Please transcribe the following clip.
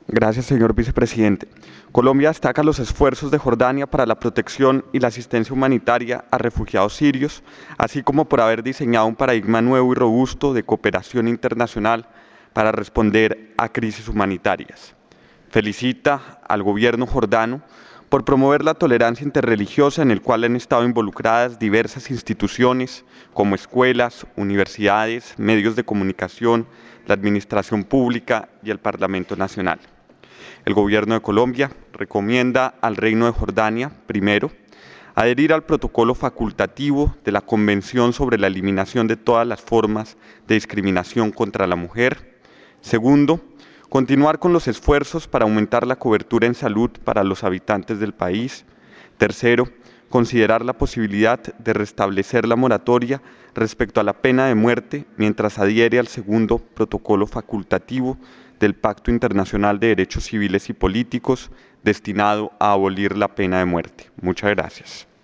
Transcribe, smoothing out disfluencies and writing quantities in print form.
Gracias, señor vicepresidente. Colombia destaca los esfuerzos de Jordania para la protección y la asistencia humanitaria a refugiados sirios, así como por haber diseñado un paradigma nuevo y robusto de cooperación internacional para responder a crisis humanitarias. Felicita al gobierno jordano por promover la tolerancia interreligiosa en el cual han estado involucradas diversas instituciones como escuelas, universidades, medios de comunicación, la administración pública y el Parlamento Nacional. El Gobierno de Colombia recomienda al Reino de Jordania, primero, adherir al protocolo facultativo de la Convención sobre la eliminación de todas las formas de discriminación contra la mujer. Segundo, continuar con los esfuerzos para aumentar la cobertura en salud para los habitantes del país. Tercero, considerar la posibilidad de restablecer la moratoria respecto a la pena de muerte mientras adhiere al segundo protocolo facultativo del Pacto Internacional de Derechos Civiles y Políticos destinado a abolir la pena de muerte. Muchas gracias.